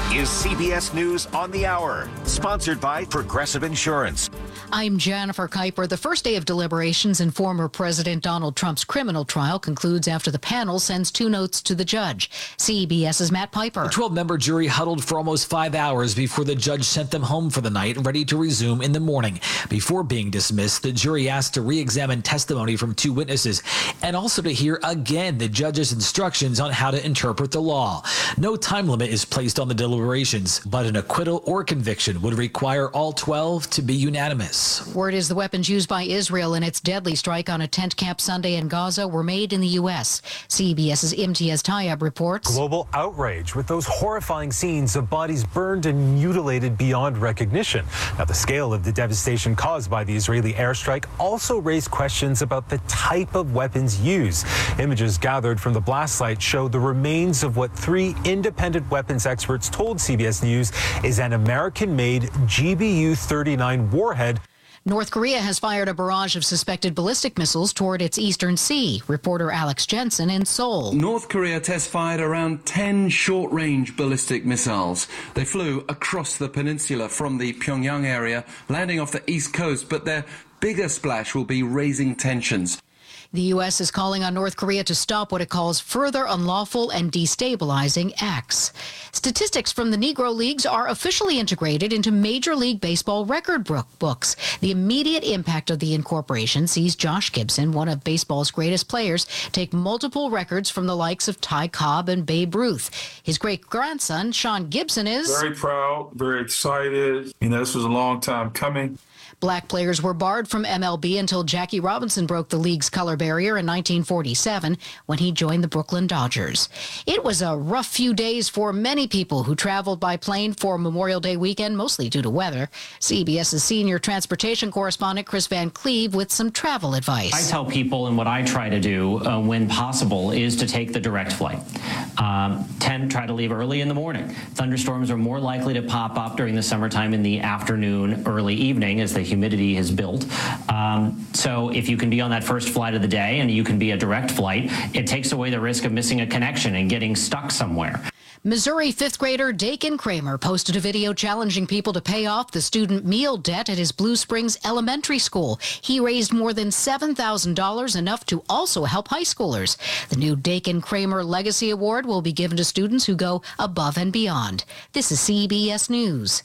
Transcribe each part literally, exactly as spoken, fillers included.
is C B S News on the Hour, sponsored by Progressive Insurance. I'm Jennifer Kuiper. The first day of deliberations in former President Donald Trump's criminal trial concludes after the panel sends two notes to the judge. CBS's Matt Piper. The twelve-member jury huddled for almost five hours before the judge sent them home for the night, ready to resume in the morning. Before being dismissed, the jury asked to re-examine testimony from two witnesses and also to hear again the judge's instructions on how to interpret the law. No time limit is placed on the deliberations, but an acquittal or conviction would require all twelve to be unanimous. Word is the weapons used by Israel in its deadly strike on a tent camp Sunday in Gaza were made in the U S. CBS's Imtiaz Tayeb reports. Global outrage with those horrifying scenes of bodies burned and mutilated beyond recognition. Now, the scale of the devastation caused by the Israeli airstrike also raised questions about the type of weapons used. Images gathered from the blast site show the remains of what three independent weapons experts told C B S News is an American-made G B U thirty-nine warhead. North Korea has fired a barrage of suspected ballistic missiles toward its eastern sea. Reporter Alex Jensen in Seoul. North Korea test-fired around ten short-range ballistic missiles. They flew across the peninsula from the Pyongyang area, landing off the east coast, but their bigger splash will be raising tensions. The U S is calling on North Korea to stop what it calls further unlawful and destabilizing acts. Statistics from the Negro Leagues are officially integrated into Major League Baseball record books. The immediate impact of the incorporation sees Josh Gibson, one of baseball's greatest players, take multiple records from the likes of Ty Cobb and Babe Ruth. His great-grandson, Sean Gibson, is very proud, very excited. You know, this was a long time coming. Black players were barred from M L B until Jackie Robinson broke the league's color barrier in nineteen forty-seven when he joined the Brooklyn Dodgers. It was a rough few days for many people who traveled by plane for Memorial Day weekend, mostly due to weather. CBS's senior transportation correspondent Chris Van Cleve with some travel advice. I tell people, and what I try to do uh, when possible, is to take the direct flight. Um, tend try to leave early in the morning. Thunderstorms are more likely to pop up during the summertime in the afternoon, early evening as the humidity has built. Um, so if you can be on that first flight of the day and you can be a direct flight, it takes away the risk of missing a connection and getting stuck somewhere. Missouri fifth grader Dakin Kramer posted a video challenging people to pay off the student meal debt at his Blue Springs Elementary School. He raised more than seven thousand dollars, enough to also help high schoolers. The new Dakin Kramer Legacy Award will be given to students who go above and beyond. This is C B S News.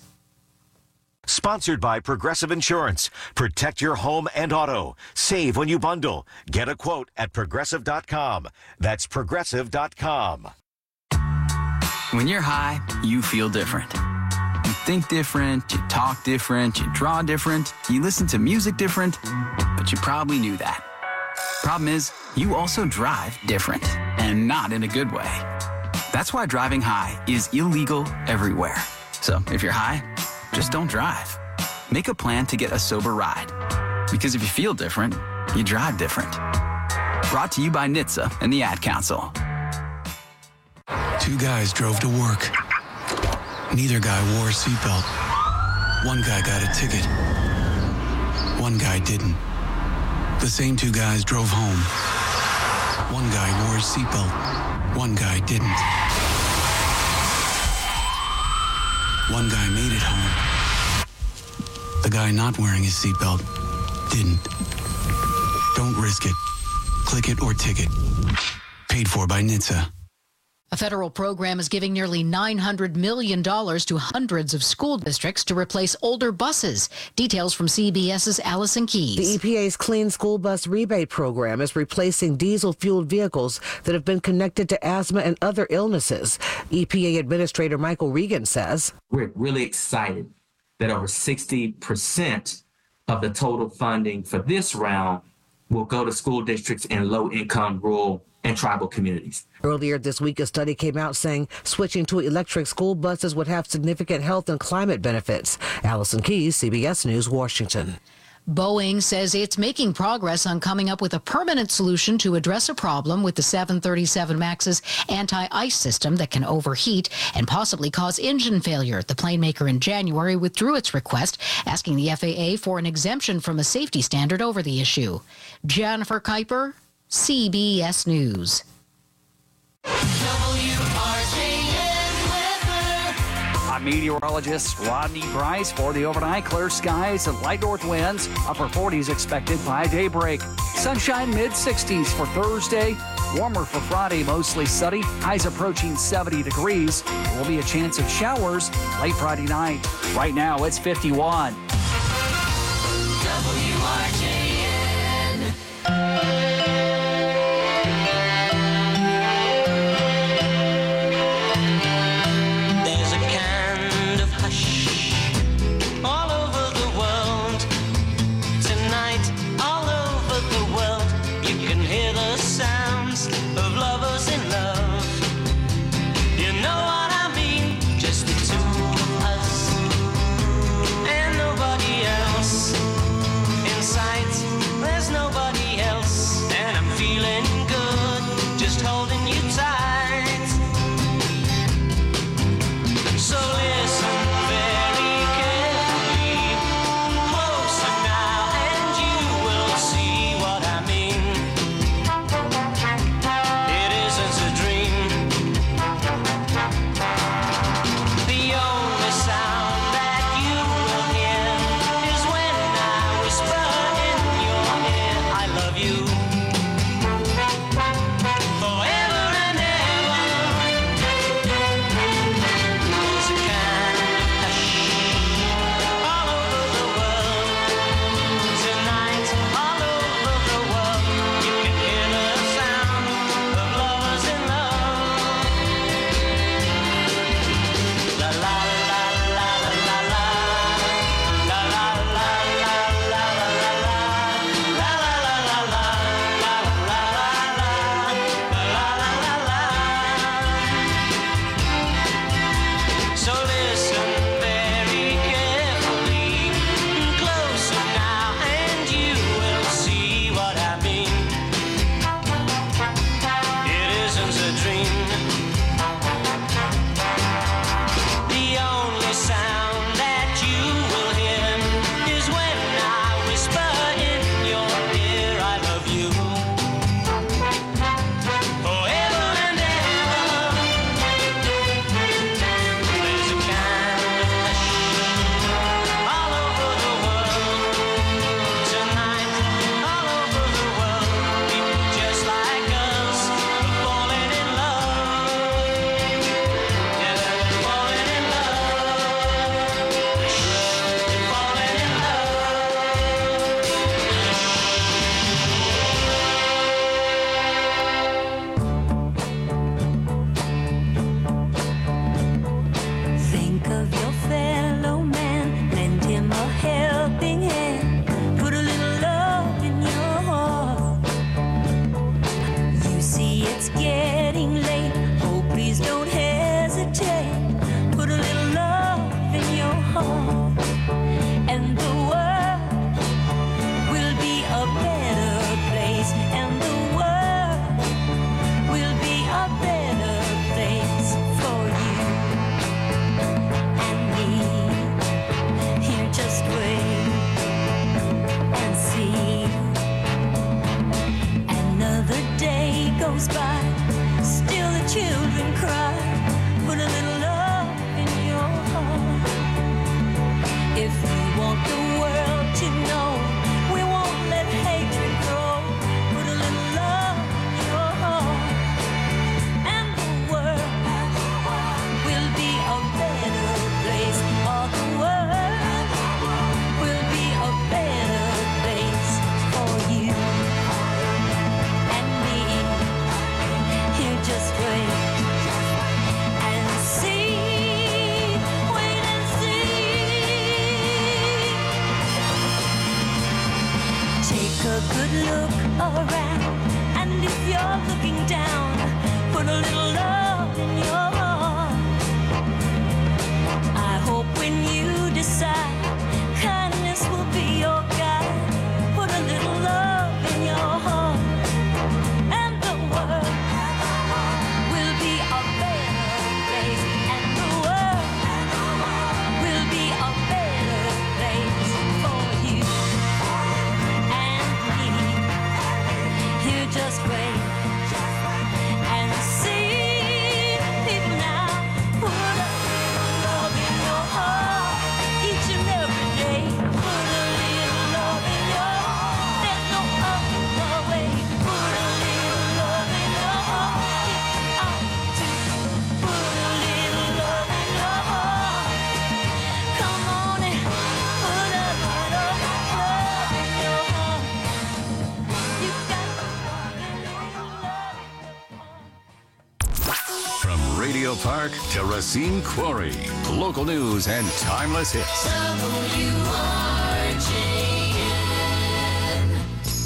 Sponsored by Progressive Insurance. Protect your home and auto. Save when you bundle. Get a quote at progressive dot com. That's progressive dot com. When you're high, you feel different. You think different, you talk different, you draw different, you listen to music different, but you probably knew that. Problem is, you also drive different, and not in a good way. That's why driving high is illegal everywhere. So if you're high, just don't drive. Make a plan to get a sober ride. Because if you feel different, you drive different. Brought to you by N H T S A and the Ad Council. Two guys drove to work. Neither guy wore a seatbelt. One guy got a ticket. One guy didn't. The same two guys drove home. One guy wore a seatbelt. One guy didn't. One guy made it home. The guy not wearing his seatbelt didn't. Don't risk it. Click it or ticket. Paid for by N H T S A. A federal program is giving nearly nine hundred million dollars to hundreds of school districts to replace older buses. Details from CBS's Allison Keyes. The E P A's Clean School Bus Rebate Program is replacing diesel-fueled vehicles that have been connected to asthma and other illnesses. E P A Administrator Michael Regan says, we're really excited that over sixty percent of the total funding for this round will go to school districts in low-income, rural, and tribal communities. Earlier this week, a study came out saying switching to electric school buses would have significant health and climate benefits. Allison Keyes, C B S News, Washington. Boeing says it's making progress on coming up with a permanent solution to address a problem with the seven thirty-seven MAX's anti-ice system that can overheat and possibly cause engine failure. The plane maker in January withdrew its request, asking the F A A for an exemption from a safety standard over the issue. Jennifer Kuiper, C B S News. W R J N weather. I'm meteorologist Rodney Price for the overnight. Clear skies and light north winds. Upper forties expected by daybreak. Sunshine mid sixties for Thursday. Warmer for Friday, mostly sunny. Highs approaching seventy degrees. There will be a chance of showers late Friday night. Right now, it's fifty-one. W R J N. There's a kind of hush all over the world. Tonight, all over the world, you can hear the sounds of lovers in love. You know what I mean? Just the two of us and nobody else. In sight, there's nobody else, and I'm feeling good, just holding you tight. So listen very carefully, closer now, and you will see what I mean. It isn't a dream. The only sound that you will hear is when I whisper in your ear, I love you. Forever and ever. There's a kind of hush all over the world. Tonight, all over the world, you can hear the sound of lovers in love. La la la la la la la la la la la la la la So listen very carefully, closer now, and you will see what I mean. It isn't a dream. The only sound that you will hear is when I whisper in your ear, I love you. Forever and ever. There's a kind of hush all over the world. Tonight, all over the world, people just like us are falling in love. Yeah, they're falling in love. They're falling in Think of your fellow man, lend him a helping hand, put a little love in your heart. You see it's getting late, oh please don't hesitate, put a little love in your heart, and the world will be a better place, and the world will be a better place for you and me. Here, just wait and see. Another day goes by, still the children cry. Put a little love in your heart. If you want the world to know, we won't let hatred grow. Put a little love in your heart, and the world will be a better place. All the world will be a better place for you and me. Here, just wait and see. Wait and see. Take a good look around, and if you're looking down, put a little love in your heart. I hope when you decide, kindness will be your guide. Put a little love in your heart, and the world will be a better place, and the world will be a better place for you and me. Here, just wait Memorial Park to Racine Quarry. Local news and timeless hits. W R J N.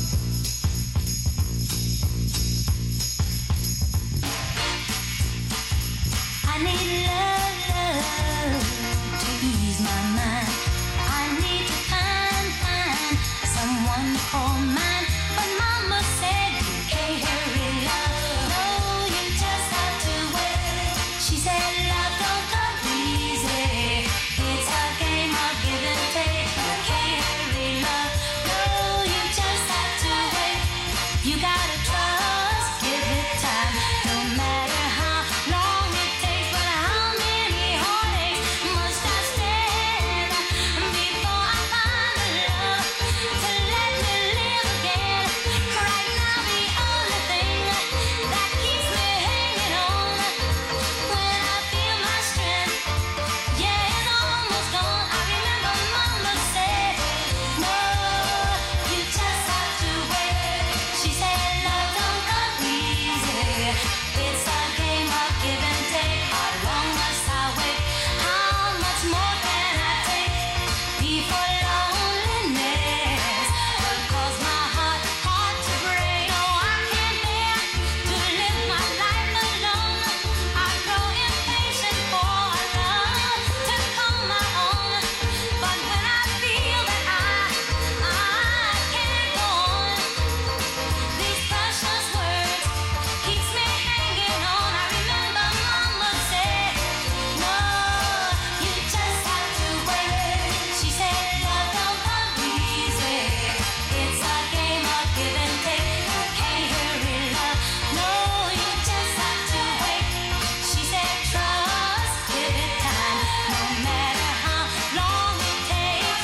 I need love, love to ease my mind. I need to find, find someone to call mine. But Mama said you can't hurry love. No, you just have to wait. She said love don't come easy. It's a game of give and take. You can't hurry love. No, you just have to wait. You gotta trust, give it time. No matter how long it takes, but how many heartaches must I stand before I find the love to let me live again? Right now, the only thing that keeps me hanging on when I feel my strength, yeah, it's almost gone. I remember Mama said, no, you just have to wait. She said love don't come easy. It's a game of give and take. How long must I wait? How much more can I take before loneliness will cause my heart, heart to break? No, I can't bear to live my life alone. I grow impatient for love to call my own. But when I feel that I, I can't go on, these precious words keeps me hanging on. I remember Mama said, no, you just have to wait. She said love don't come easy. It's a game of give and take. You can't hurry love. No, you just have to wait. She said trust, give it time. No matter how long it takes.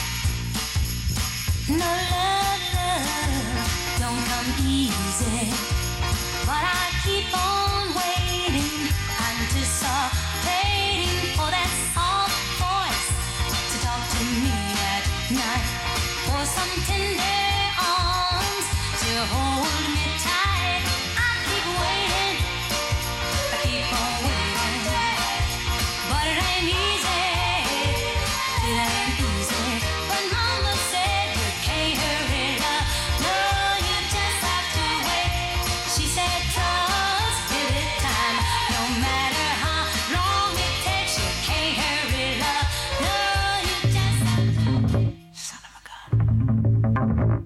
No love, love don't come easy. But I keep on waiting, anticipating for that soft voice to talk to me at night, for some tender arms to hold me tight. I keep waiting, I keep on waiting, but it ain't easy, it ain't easy. But Mama said you can't hurry love. No, you just have to wait. She said trust, give it time. No matter how long it takes, you can't hurry love. No, you just have to wait. Son of a gun.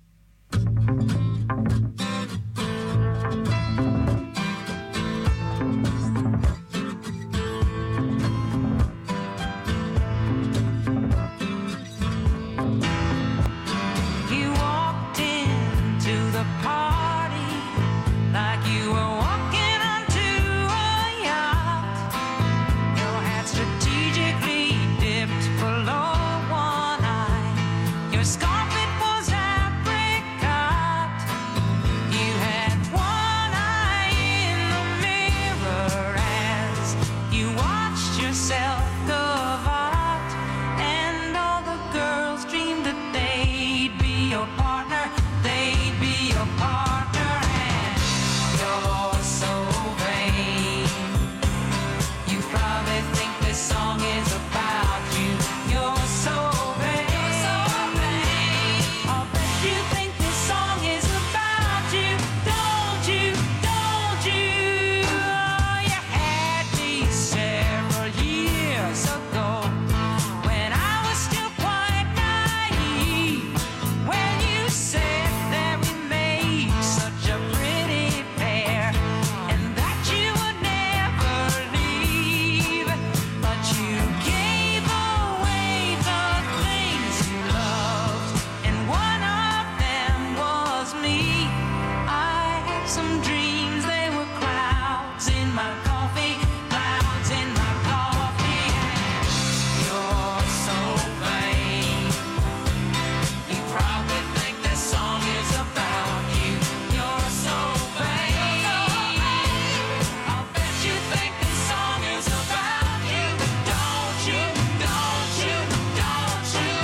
You walked into the party like you were walking onto a yacht. Your hat strategically dipped below one eye. Your scarf, it was apricot. You had one eye in the mirror as you watched yourself carve out. And all the girls dreamed that they'd be your partner, they'd be your partner. And you're so vain. You probably think this song is about you. You're so vain. I'll bet you think this song is about you. Don't you? Don't you? Oh, you had me several years ago when I was still quite naive. When you said that we made such a pretty pair and that you would never leave, but you gave away the things you loved, and one of them was me. I had some dreams, they were clouds in my coffee, clouds in my coffee. And you're so vain. You probably think this song is about you. You're so vain. I'll bet you think this song is about you. Don't you? Don't you? Don't you?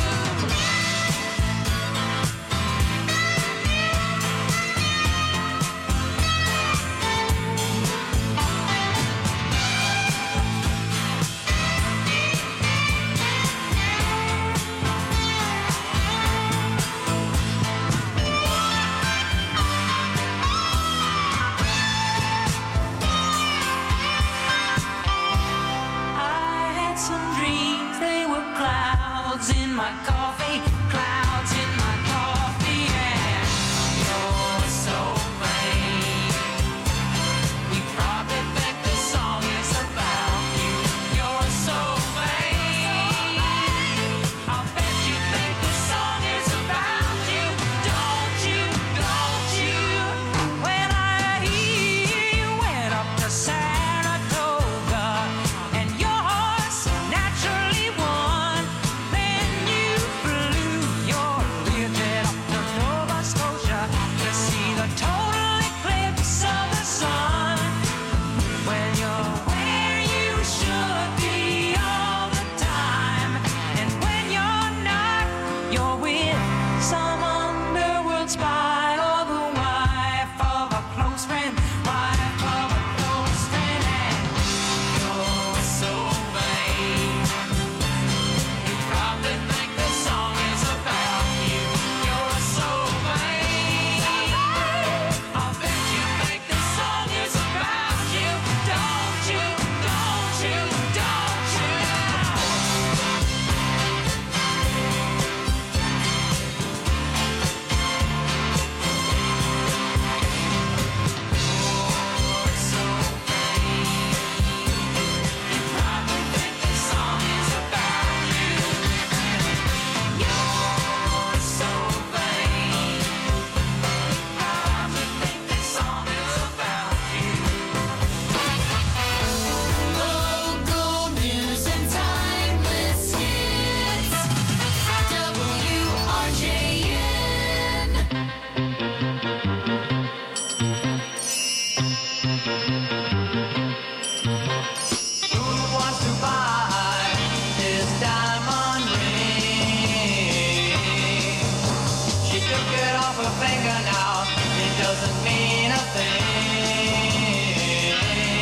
wants to buy this diamond ring? She took it off her finger now. It doesn't mean a thing.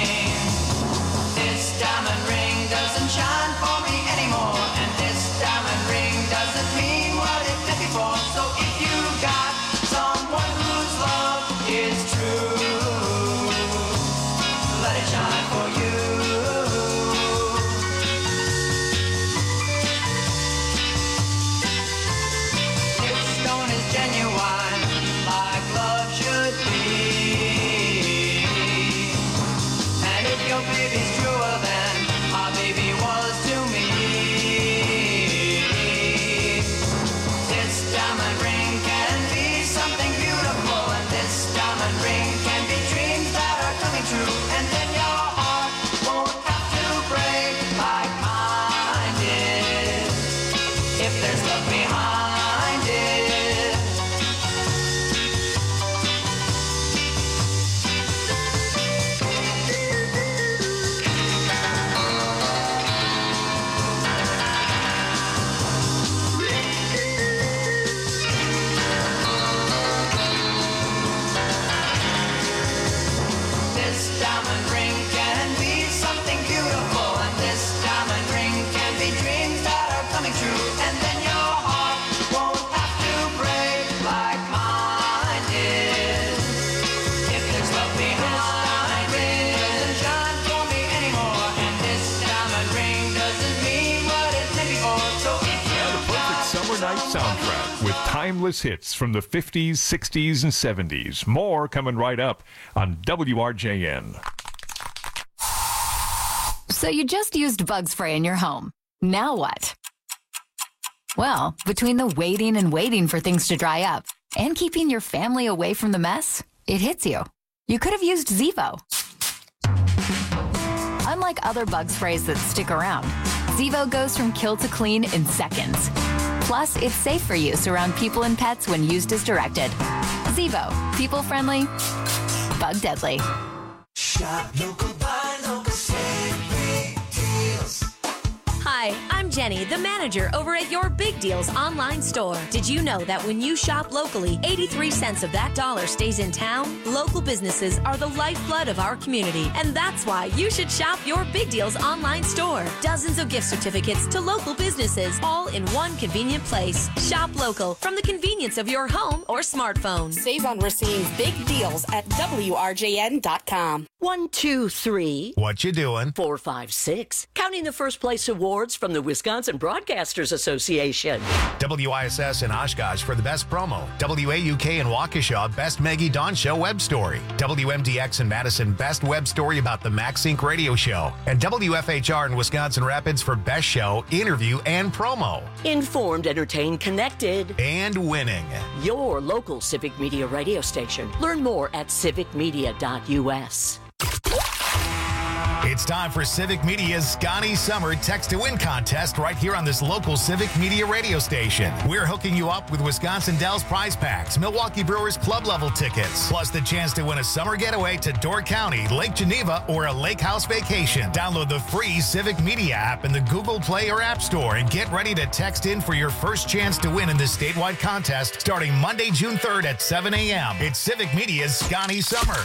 This diamond ring doesn't shine for me anymore, and this diamond ring doesn't mean what it did before. So if you got someone whose love is true, let it shine for you. This stone is genuine, like love should be. And if your baby's truer than our baby was to me, this diamond ring can be something beautiful, and this diamond ring can be dreams that are coming true. And then your heart won't have to break like mine did, if there's love behind it. This diamond ring can be something beautiful, and this diamond ring can be dreams that are coming true. And then your heart won't have to break like mine did, if there's love behind it. Doesn't shine for me anymore, and this diamond ring doesn't mean what it did before. So if you The perfect summer night soundtrack with timeless hits from the fifties, sixties, and seventies. More coming right up on W R J N. So you just used bug spray in your home. Now what? Well, between the waiting and waiting for things to dry up and keeping your family away from the mess, it hits you. You could have used Zevo. Unlike other bug sprays that stick around, Zevo goes from kill to clean in seconds. Plus, it's safe for use around people and pets when used as directed. Zevo, people-friendly, bug-deadly. Shop local, buy local, save big deals. Hi, I'm Jenny, the manager over at Your Big Deals online store. Did you know that when you shop locally, eighty-three cents of that dollar stays in town? Local businesses are the lifeblood of our community, and that's why you should shop Your Big Deals online store. Dozens of gift certificates to local businesses, all in one convenient place. Shop local from the convenience of your home or smartphone. Save on Racine's big deals at W R J N dot com. One, two, three. What you doing? Four, five, six. Counting the first place awards from the Wisconsin Broadcasters Association. W I S S in Oshkosh for the best promo. W A U K in Waukesha, best Maggie Dawn Show web story. W M D X in Madison, best web story about the MaxSync radio show. And W F H R in Wisconsin Rapids for best show, interview, and promo. Informed, entertained, connected. And winning. Your local Civic Media radio station. Learn more at civic media dot U S. It's time for Civic Media's Scotty Summer Text to Win contest right here on this local Civic Media radio station. We're hooking you up with Wisconsin Dells prize packs, Milwaukee Brewers club level tickets, plus the chance to win a summer getaway to Door County, Lake Geneva, or a lake house vacation. Download the free Civic Media app in the Google Play or App Store and get ready to text in for your first chance to win in this statewide contest starting Monday, June third at seven a.m. It's Civic Media's Scotty Summer.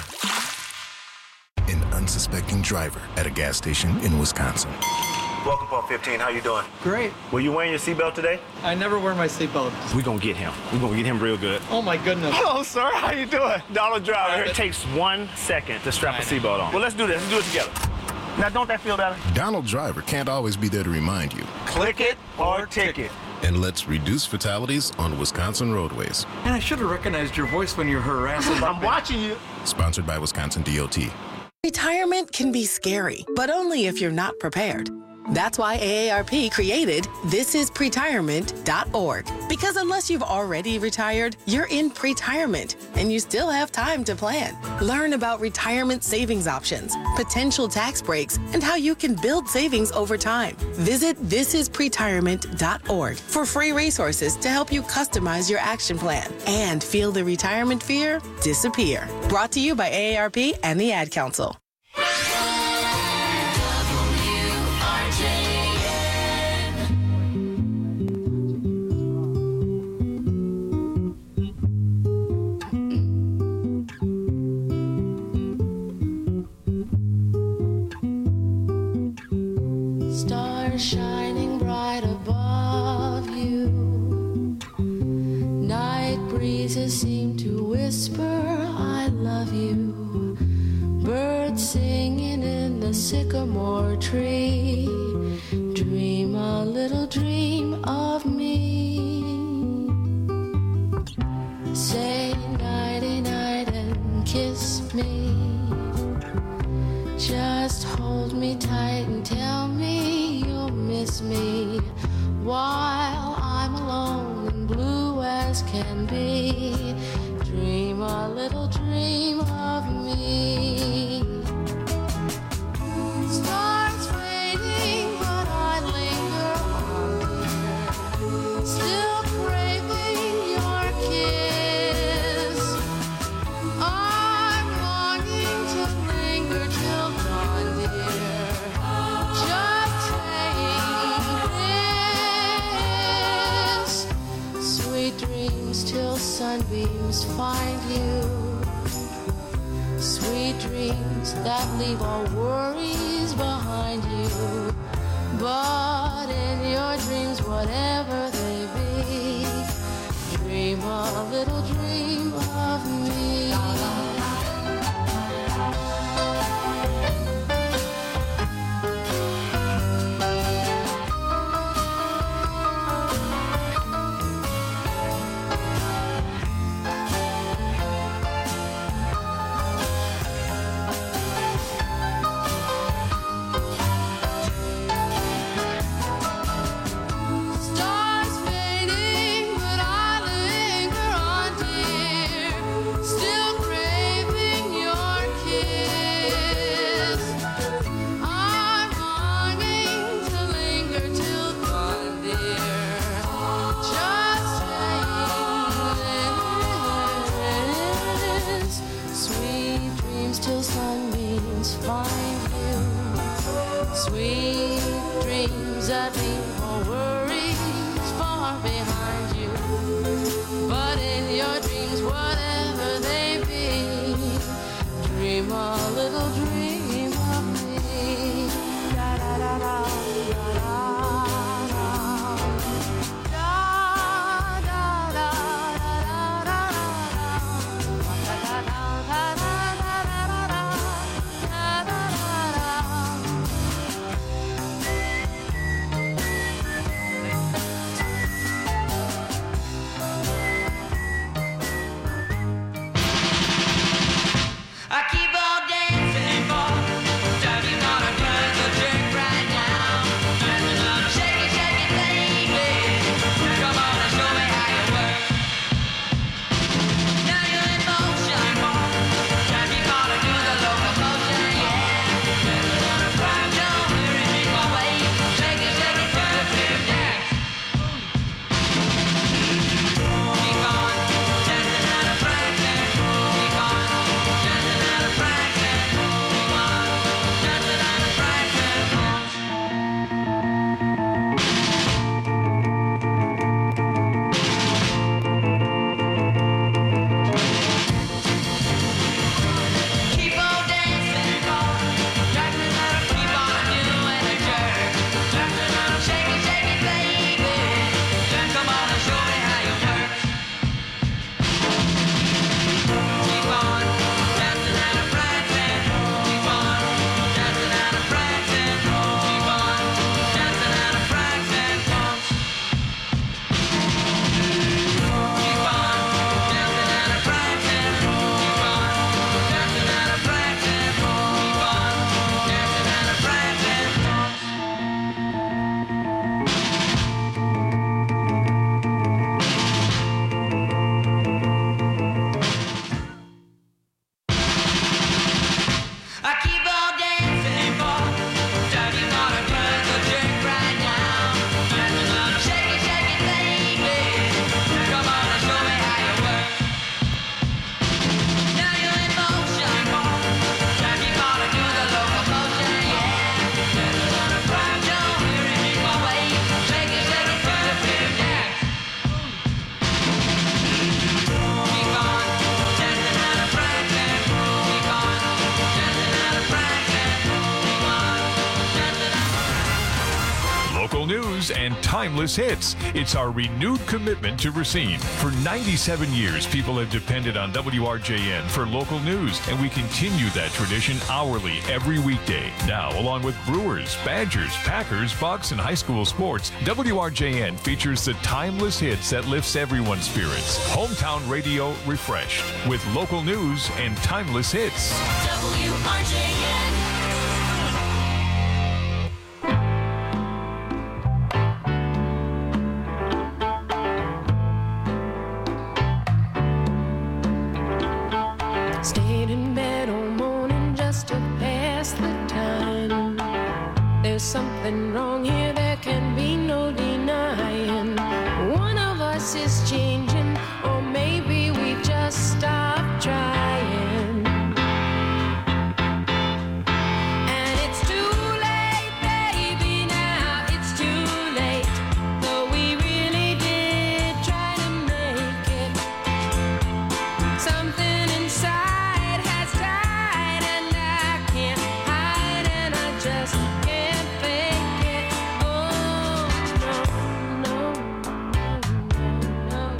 An unsuspecting driver at a gas station in Wisconsin. Welcome, Pump fifteen. How you doing? Great. Were you wearing your seatbelt today? I never wear my seatbelt. We're gonna get him. We're gonna get him real good. Oh my goodness. Hello, sir. How you doing? Donald Driver. It takes one second to strap a seatbelt on. Well, let's do this. Let's do it together. Now, don't that feel better? Donald Driver can't always be there to remind you. Click it or ticket. And let's reduce fatalities on Wisconsin roadways. And I should have recognized your voice when you're harassing. I'm watching you. Sponsored by Wisconsin D O T. Retirement can be scary, but only if you're not prepared. That's why A A R P created this is pretirement dot org. Because unless you've already retired, you're in pretirement and you still have time to plan. Learn about retirement savings options, potential tax breaks, and how you can build savings over time. Visit this is pretirement dot org for free resources to help you customize your action plan and feel the retirement fear disappear. Brought to you by A A R P and the Ad Council. Shining bright above you. Night breezes seem to whisper, I love you. Birds singing in the sycamore tree. Dream a little dream of me. Say nighty night and kiss me. Just hold me tight and tell me you'll miss me while I'm alone and blue as can be. Dream a little dream of me. Stars fading, but I linger on, dear. Still craving your kiss. I'm longing to linger till dawn, dear. Just take this. Sweet dreams till sunbeams find you. Sweet dreams that leave all worries behind you. But in your dreams, whatever they be, dream a little dream of me. Stars fading, but I linger on, dear. Still craving your kiss. I'm longing to linger till dawn, dear. Just take this. Sweet dreams till sunbeams find you. Sweet dreams that leave all worries far behind you. But in your dreams, whatever they be, dream a little dream of me. Da da da da da da da. Da da da da da da da. and timeless hits. It's our renewed commitment to Racine. For ninety-seven years, people have depended on W R J N for local news, and we continue that tradition hourly every weekday. Now, along with Brewers, Badgers, Packers, Bucks, and high school sports, W R J N features the timeless hits that lifts everyone's spirits. Hometown radio refreshed with local news and timeless hits. W R J N. Stayed in bed all morning just to pass the time. There's something wrong here, there can be no denying. One of us is changing, or maybe we just stopped trying. And it's too late, baby, now it's too late. Though we really did try to make it. Something inside has died, and I can't hide, and I just can't fake it. Oh, no, no, no,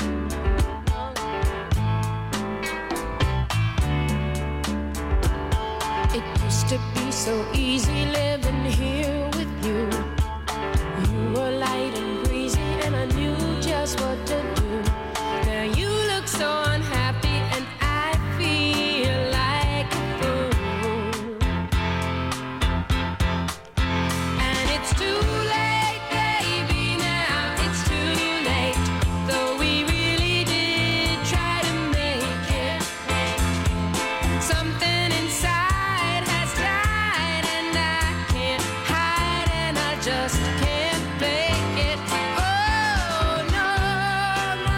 no. It used to be so easy living here with you. You were light and breezy, and I knew just what to do. Now you look so unhappy, and I feel like a fool. And it's too late, baby, now it's too late. Though we really did try to make it. Something inside has died, and I can't hide, and I just can't fake it. Oh, no, no.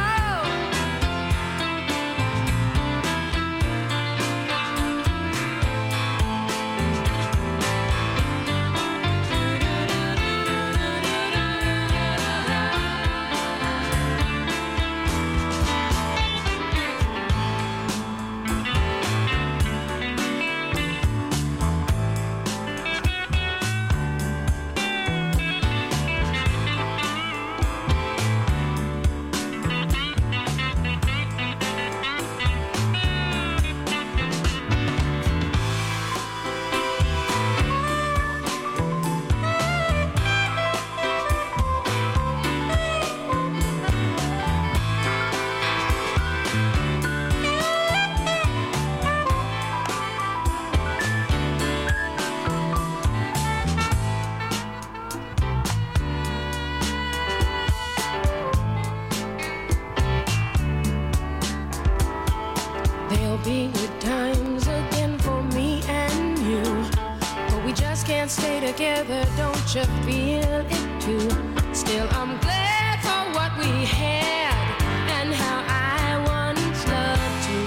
There'll be good times again for me and you, but we just can't stay together. Don't you feel it too? Still, I'm glad for what we had and how I once loved you.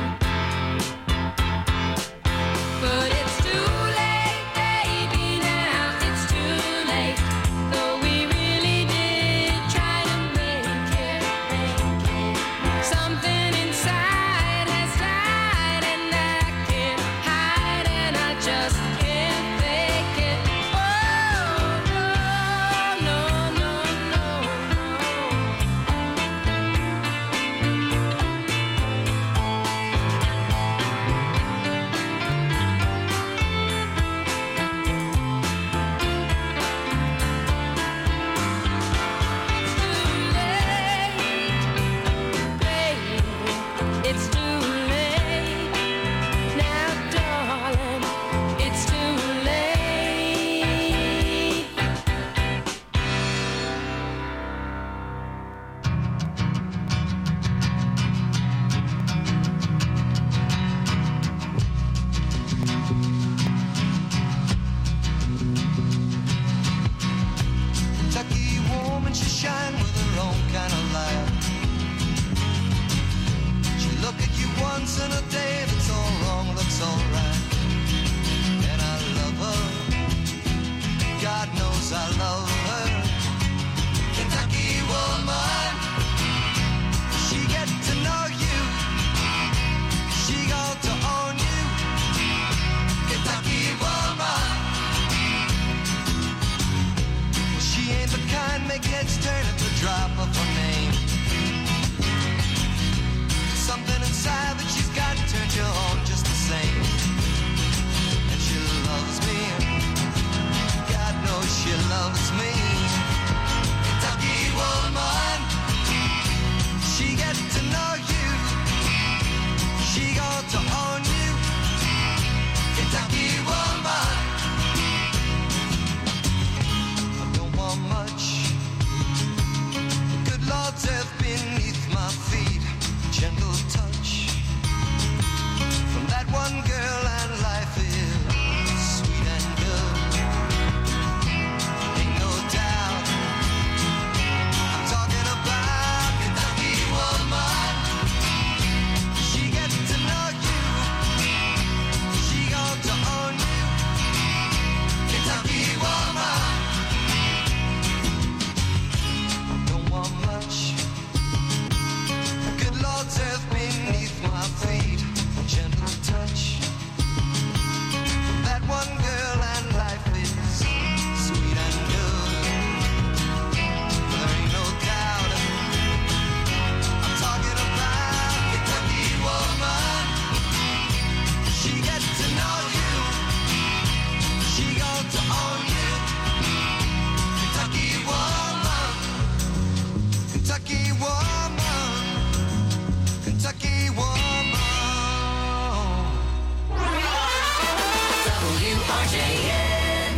But it's too late, baby, now it's too late. Though we really did try to make it. Something inside has died, and I can't hide, and I just can't fake it. Oh, no, no, no, no, no. R J N.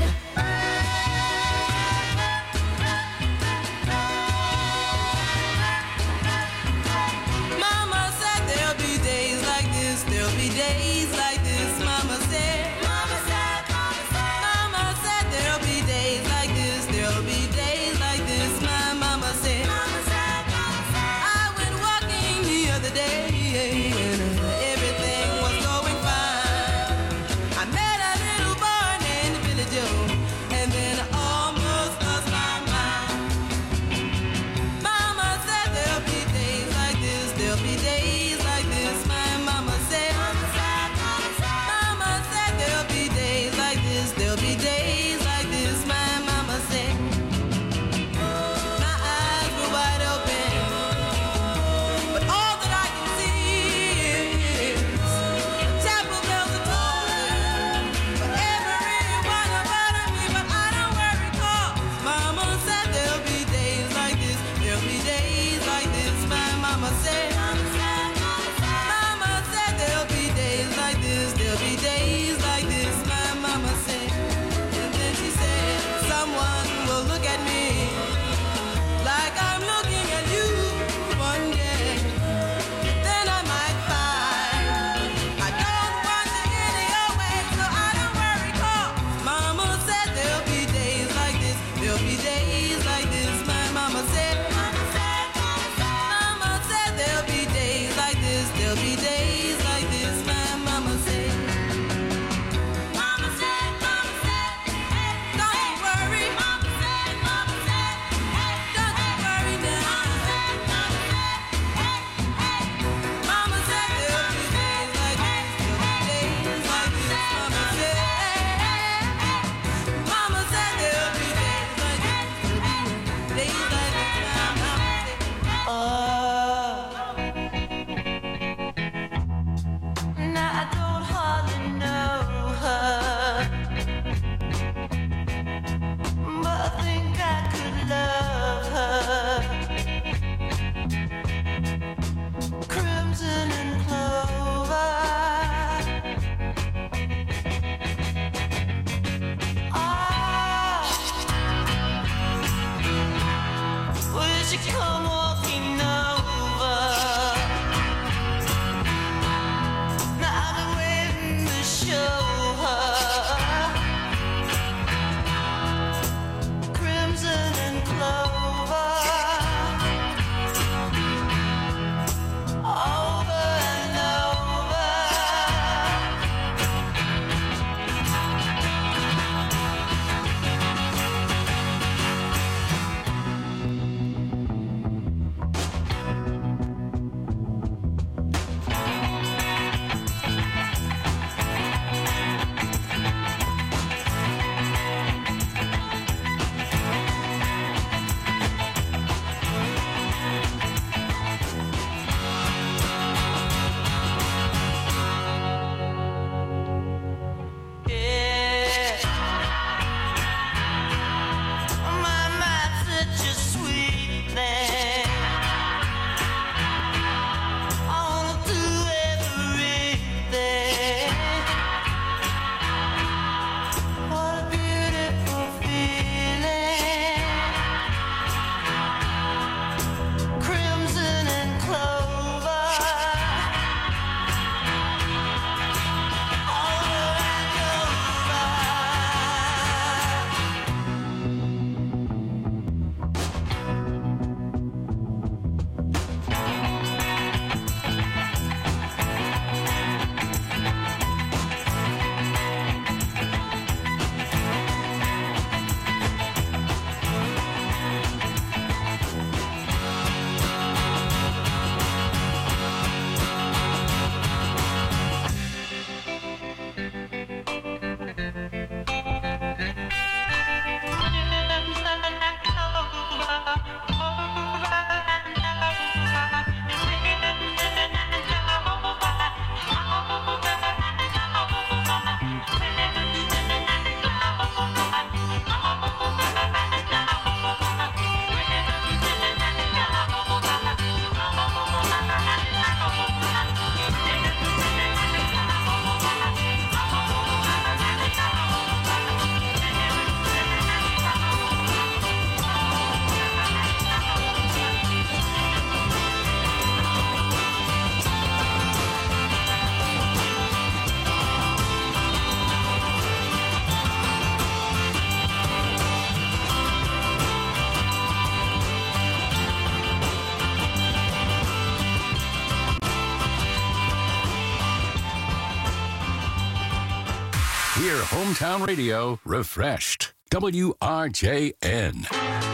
Mama said there'll be days like this, there'll be days like this. Mama said, Mama said, Mama said, Mama said there'll be days like this, there'll be days like this. My mama said, Mama said, Mama said. I went walking the other day and everything was going fine. I met a little boy named Hear hometown radio refreshed. W R J N.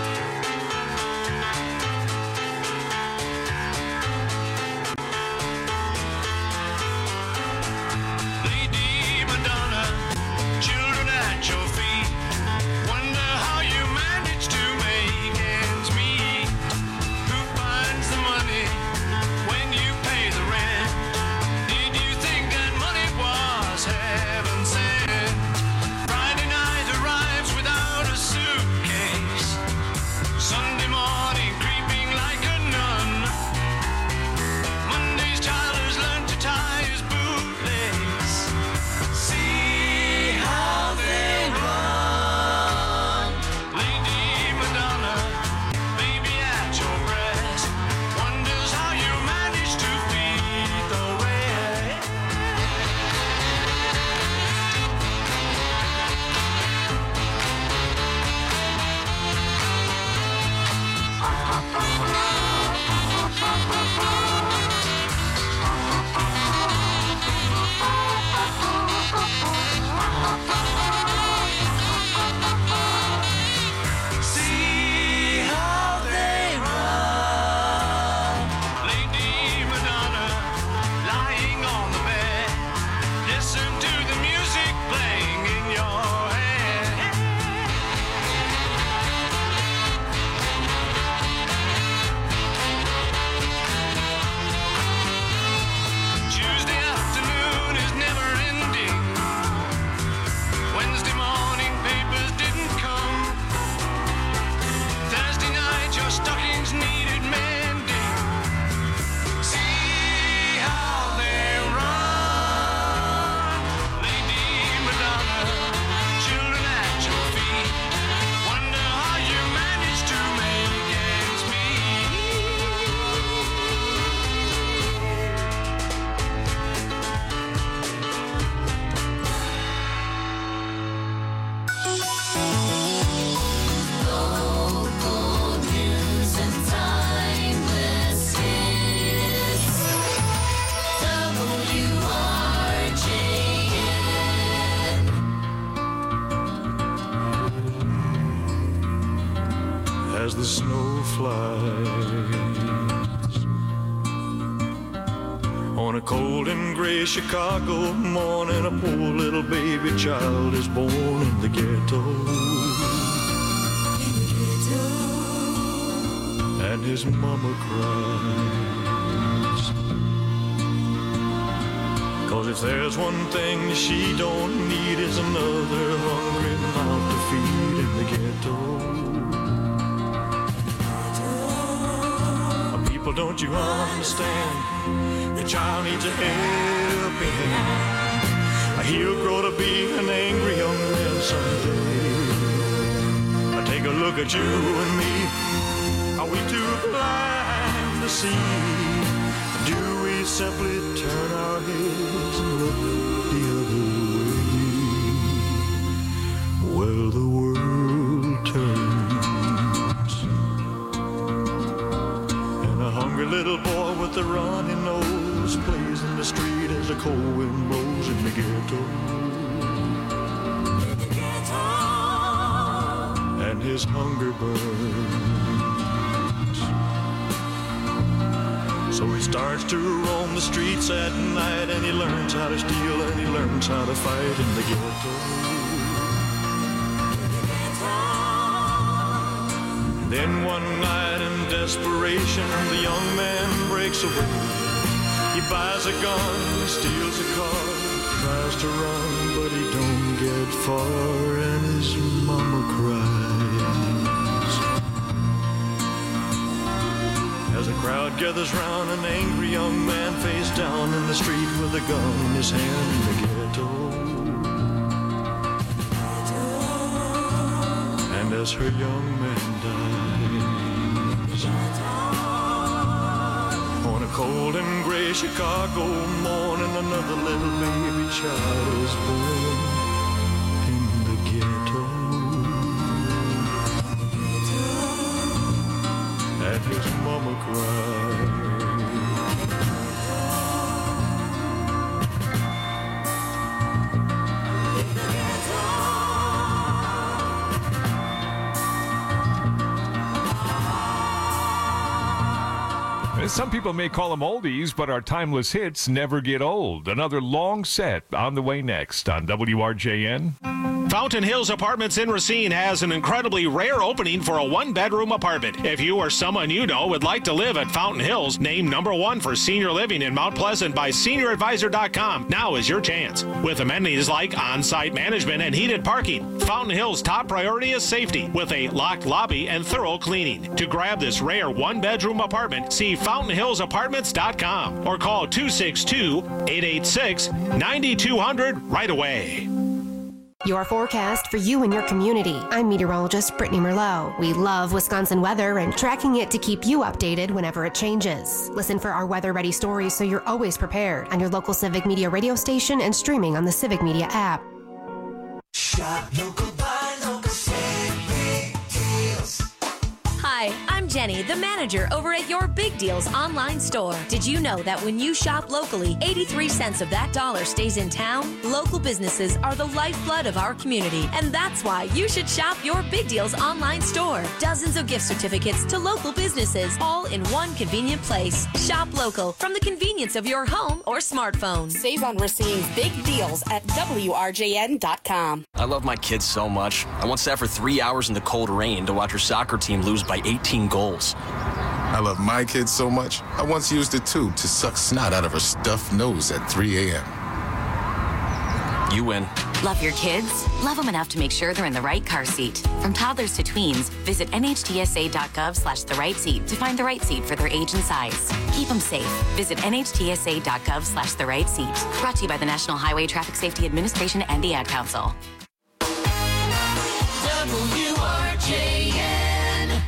Lady Madonna, children at your feet. Wonder how you manage to make ends meet. Who finds the money when you pay the rent? Did you think that money was heaven sent? Friday night arrives without a suitcase. Sunday morning creeping like a nun. Monday's child has learned to tie his bootlace. See how they run. Lady Madonna, baby at your breast, wonders how you manage to feed the rest. See how they run. Lady Madonna, lying on the bed, listen to the music playing in your head. Tuesday afternoon is never ending. Wednesday morning papers didn't come. Thursday night your stockings needed mending. See how they run. Lady Madonna, children at your feet. Wonder how you manage to make ends Local news and timeless hits. W R J N. as the snow flies on a cold and gray Chicago morning. A poor little baby child is born in the ghetto, and his mama cries. 'Cause if there's one thing she don't need, is another hungry mouth to feed in the ghetto. People, don't you understand? The child needs a helping hand. He'll grow to be an angry young man someday. Take a look at you and me. Are we too blind to see? Do we simply turn our heads and look the other way? Well, the world turns, and a hungry little boy with a runny nose plays in the street as the cold wind blows in the ghetto. And his hunger burns. So he starts to roam the streets at night, and he learns how to steal, and he learns how to fight in the ghetto. Then one night in desperation, the young man breaks away. He buys a gun, steals a car, tries to run, but he don't get far, and his mama cries. As a crowd gathers round, an angry young man face down in the street with a gun in his hand in the ghetto. And as her young man dies, on a cold and gray Chicago morning, another little baby child is born in the ghetto. And his mama cried. Some people may call them oldies, but our timeless hits never get old. Another long set on the way next on W R J N. Fountain Hills Apartments in Racine has an incredibly rare opening for a one-bedroom apartment. If you or someone you know would like to live at Fountain Hills, named number one for senior living in Mount Pleasant by senior advisor dot com, now is your chance. With amenities like on-site management and heated parking, Fountain Hills' top priority is safety with a locked lobby and thorough cleaning. To grab this rare one-bedroom apartment, see fountain hills apartments dot com or call two six two, eight eight six, nine two zero zero right away. Your forecast for you and your community. I'm meteorologist Brittany Merlot. We love Wisconsin weather and tracking it to keep you updated whenever it changes. Listen for our weather-ready stories so you're always prepared on your local Civic Media radio station and streaming on the Civic Media app. Shop local, buy local, Civic Deals. Hi, I'm Jenny, the manager over at Your Big Deals online store. Did you know that when you shop locally, eighty-three cents of that dollar stays in town? Local businesses are the lifeblood of our community, and that's why you should shop Your Big Deals online store. Dozens of gift certificates to local businesses, all in one convenient place. Shop local from the convenience of your home or smartphone. Save on Racine's big deals at W R J N dot com. I love my kids so much. I once sat for three hours in the cold rain to watch her soccer team lose by eighteen goals. I love my kids so much, I once used a tube to suck snot out of her stuffed nose at three a.m. You win. Love your kids? Love them enough to make sure they're in the right car seat. From toddlers to tweens, visit N H T S A dot gov slash the right seat to find the right seat for their age and size. Keep them safe. Visit N H T S A dot gov slash the right seat. Brought to you by the National Highway Traffic Safety Administration and the Ad Council. W R J N.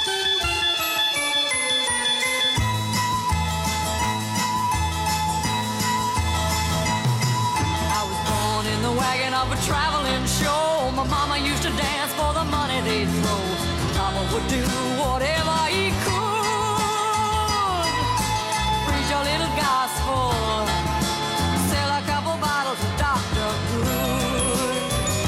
I was born in the wagon of a traveling show. My mama used to dance for the money they'd throw. Papa would do whatever he could. Preach a little gospel. Sell a couple bottles of Doctor Good.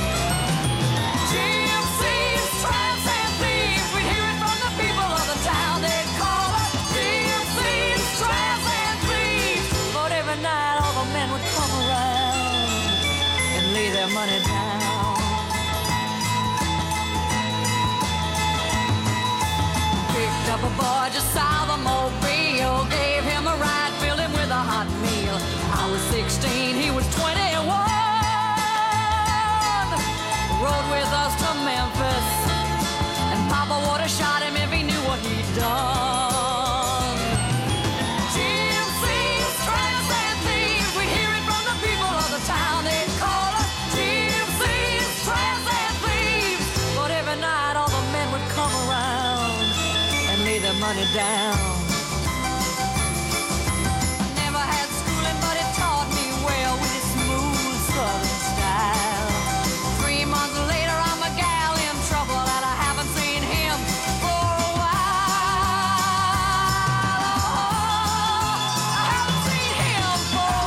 Gypsies, tramps, and thieves. We'd hear it from the people of the town. They'd call us gypsies, tramps, and thieves. But every night all the men would come around and lay their money down. Picked up a boy just south of Mobile, gave him a ride, filled him with a hot meal. I was sixteen, he was twenty-one. Rode with us to Memphis, and Papa would have shot him if he knew what he'd done. Gypsies, tramps, and thieves, we'd hear it from the people of the town. They'd call us gypsies, tramps, and thieves. But every night all the men would come around and lay their money down. I never had schooling, but it taught me well with its smooth southern style. Three months later, I'm a gal in trouble, and I haven't seen him for a while. Oh, I haven't seen him for a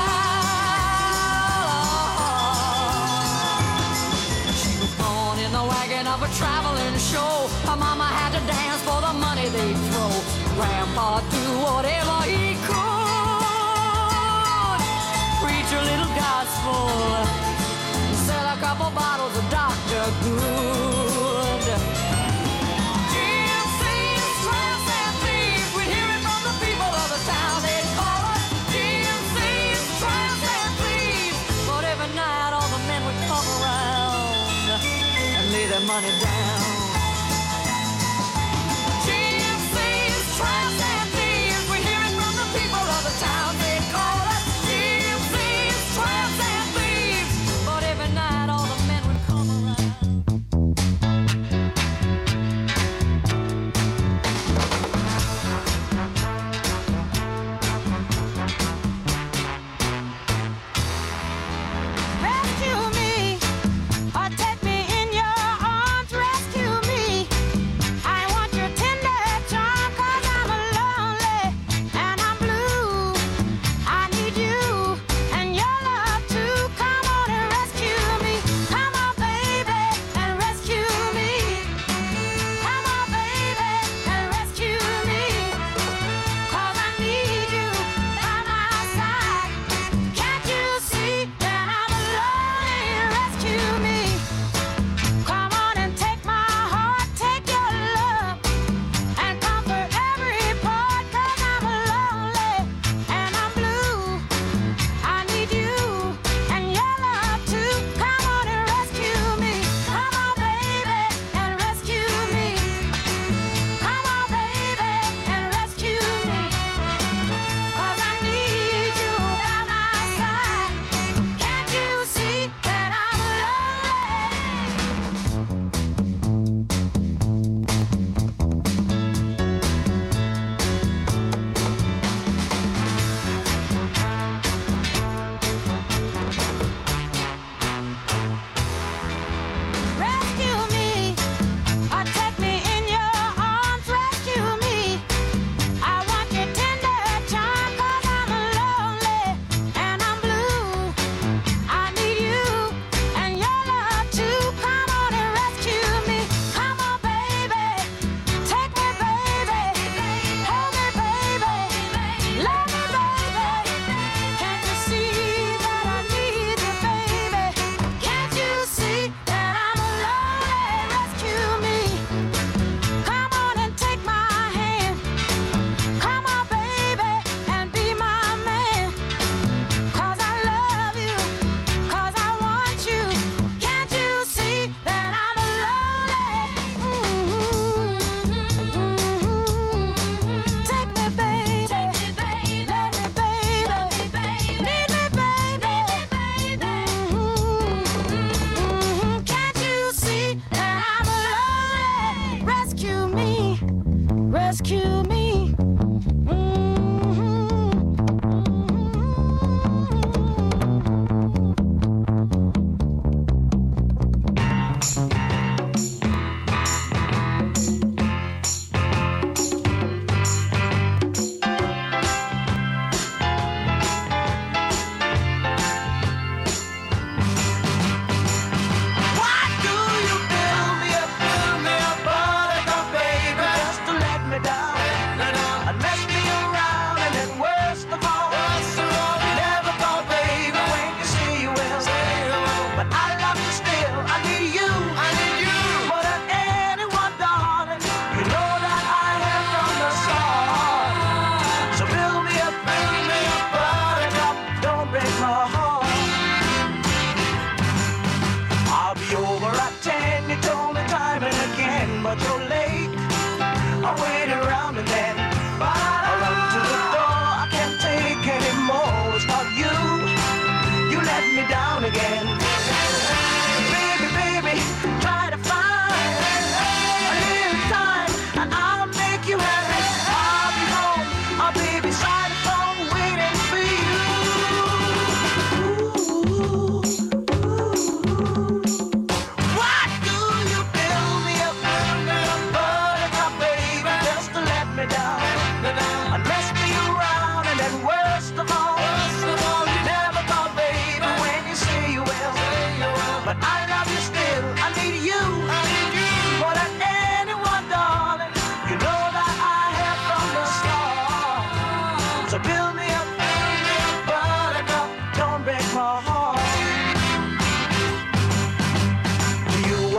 while. She was born in the wagon of a traveling show. Her mama had to dance for the money they'd throw. Grandpa do whatever he could. Preach a little gospel. Sell a couple bottles of Doctor Good. Gypsies, tramps, and thieves. We'd hear it from the people of the town. They'd call us gypsies, tramps, and thieves. But every night all the men would come around and lay their money down. Gypsies, tramps, and thieves. We'd hear it from the people of the town. They'd call us gypsies, tramps, and thieves. But every night all the men would come around. Rescue me, or take me in your arms. Rescue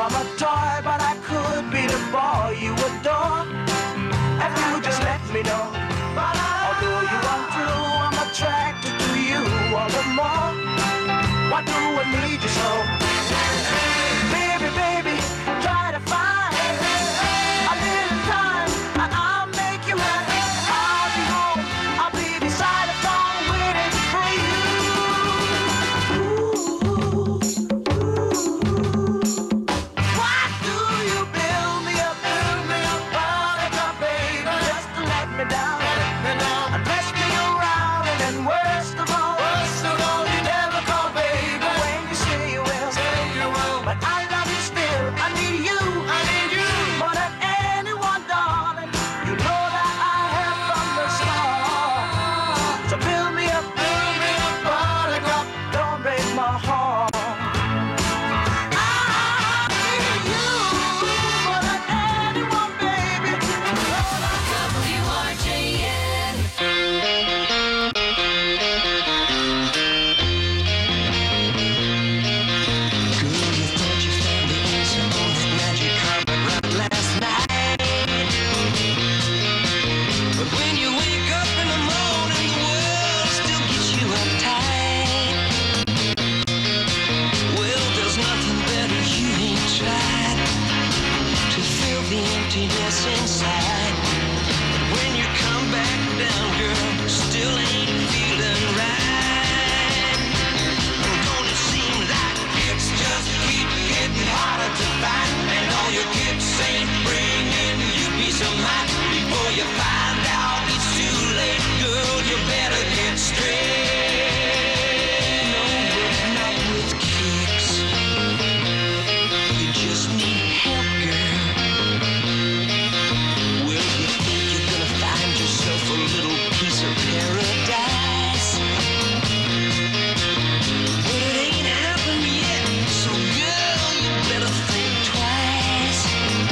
I'm a toy, but I could be the boy you adore. If you just let me know. Although you are true, I'm attracted to you all the more. Why do I need you so? Baby, baby, try to find a little time and I'll make you happy. I'll be home, I'll be beside the phone waiting for you. Why do you build me up, build me up, buttercup, baby, just to let me down, and mess me around, and then worst of all, worst of all, you never call, baby, when you say you will, say you will, but I love you still, I need you, I need you, more than anyone, darling, you know that I have from the start, so build me up, build me up, buttercup, don't break my heart. Inside, but when you come back down, girl, still ain't feeling right. Don't it seem like it's just keep getting harder to find, and all your kicks ain't bringing you peace of mind. Before you find out it's too late, girl, you better get straight. No, but not with kicks. You just need help, girl. A little piece of paradise, but it ain't happened yet, so girl, you better think twice.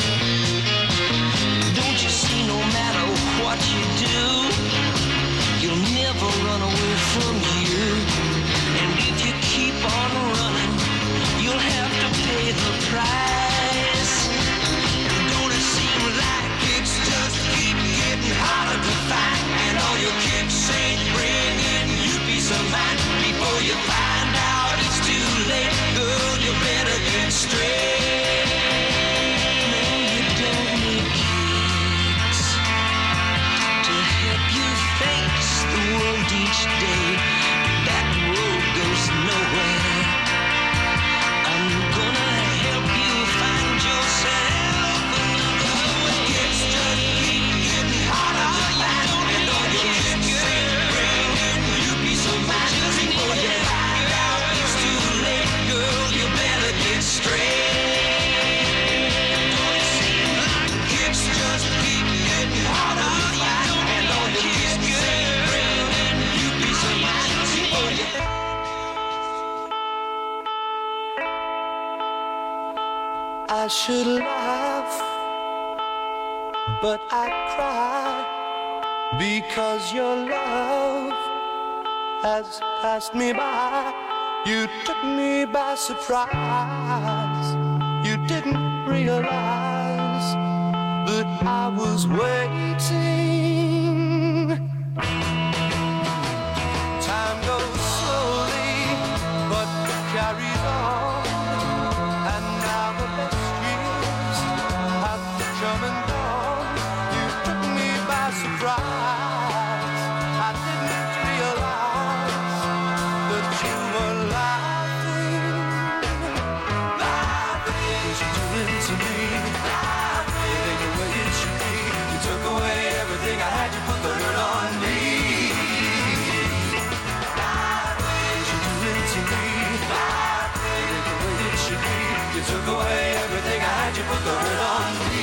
Don't you see, no matter what you do, you'll never run away from you, and if you keep on running, you'll have to pay the price. And don't it seem like it's just keep getting harder to find, and all your kicks ain't bringing you peace of mind. Before you find out it's too late, girl, you better get straight. No, you don't need kicks to help you face the world each day. That road goes nowhere. I'm gonna help you find yourself another way. It's just keep getting harder to find, and all your kicks ain't bringing you peace of mind. Before you find out it's too late, girl, you better get straight. Don't it seem like it's just keep getting harder to find, and all your kicks ain't bringing you peace of mind. Before you I should laugh, but I cry, because your love has passed me by. You took me by surprise. You didn't realize that I was waiting. Time goes slowly, but it carries on, and now the best years have come and gone. You took me by surprise. I didn't realize that you were laughing, laughing. What you doing to me? Laughing. It ain't the way it should be. You took away everything I had. You put the hurt on me. Laughing. What you doing to me? Laughing. It ain't the way it should be. You took away everything I had. You put the hurt on me.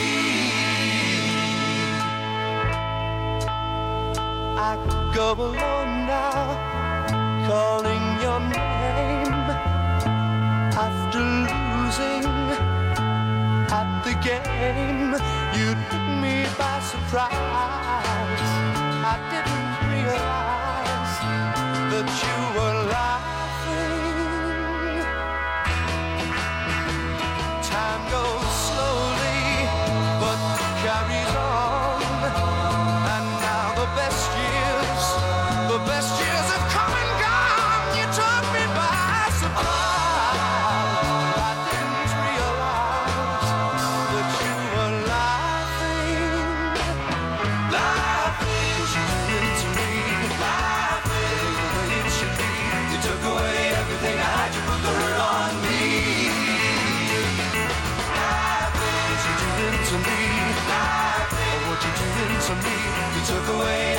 I go alone now, calling your name, after losing at the game. You took me by surprise. I didn't realize that you were laughing. Time goes took away